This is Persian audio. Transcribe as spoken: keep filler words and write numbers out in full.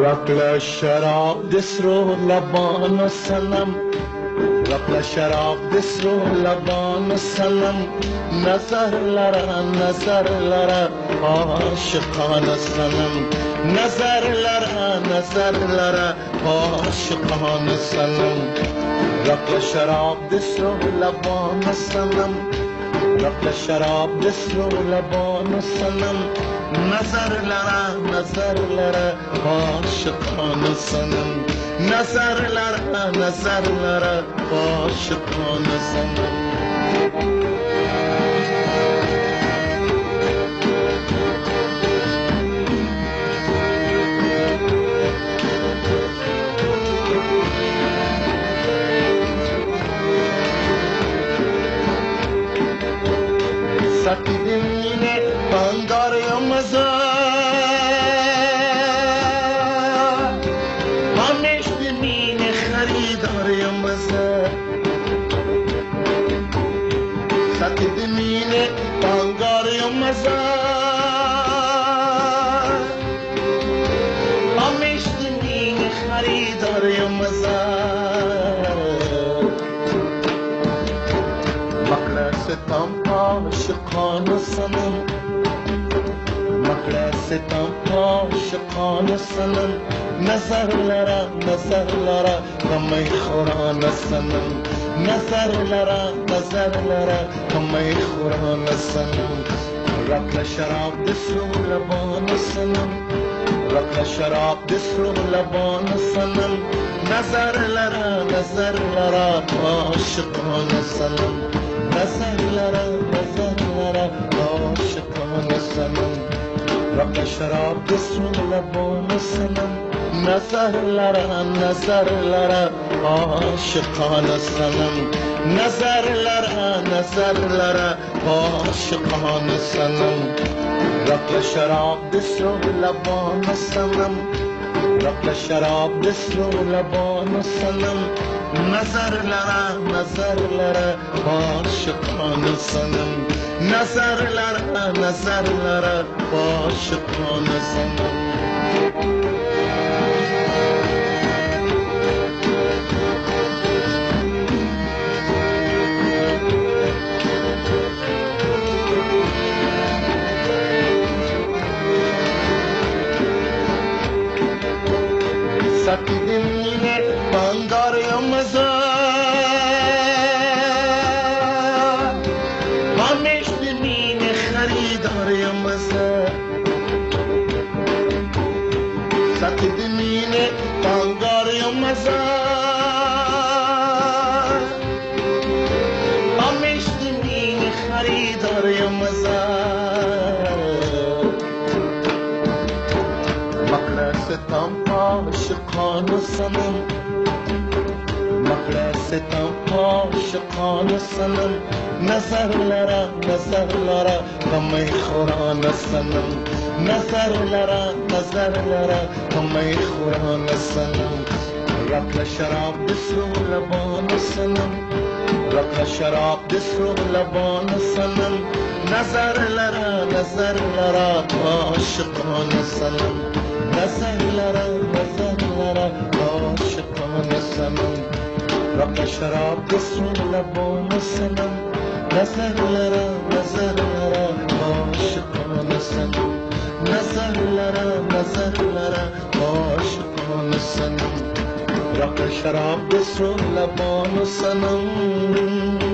رقل شراب دست رو لبان و سلم رقل شراب دست رو لبان و سلم نظر لره نظر لره عاشقان سلم نظر لره نظر لره عاشقان سلم رقل شراب دست رو لبان و سلم رقل شراب دست رو لبان و سلم نظر لره نظر لره عاشقان سلم نظر لره نظر لره عاشقان سلم سقیدین بانگار مزار همیش دمین خریدار مزار سقیدین بانگار مزار همیش دمین خریدار مزار مقلستم عاشقان سنم مقلستم عاشقان سنم نظر لره نظر لره کمی خوران سنم نظر لره نظر لره کمی خوران سنم رقل شراب دست رو لبان سنم رقل شراب دست رو لبان سنم نظر لره نظر لره عاشقان سنم نظر لره نظر لره عاشقان سنم رقل شراب دست رو لبان سنم نظر لره نظر لره عاشقان سنم نظر لره نظر لره عاشقان سنم رقل شراب دست رو لبان سنم رقل شراب دست رو لبان سنم نظر لره نظر لره عاشقان سنم نظر لره نظر لره عاشقان سنم سقیدین بانگار مزار همیش دمین خریدار مزار سقیدین بانگار مزار همیش دمین خریدار مزار مقلستم عاشقان سنم مقلستم عاشقان سنم نظر لره نظر لره کمی خوران سنم نظر لره نظر لره کمی خوران سنم رقل شراب دست رو لبان سنم رقل شراب دست رو لبان سنم نظر لره نظر لره عاشقان سنم نظر لره نظر لره عاشقان سنم رقل شراب دست رو لبان سنم نظر لره نظر لره عاشقان سنم نظر لره نظر لره عاشقان سنم رقل شراب دست رو لبان سنم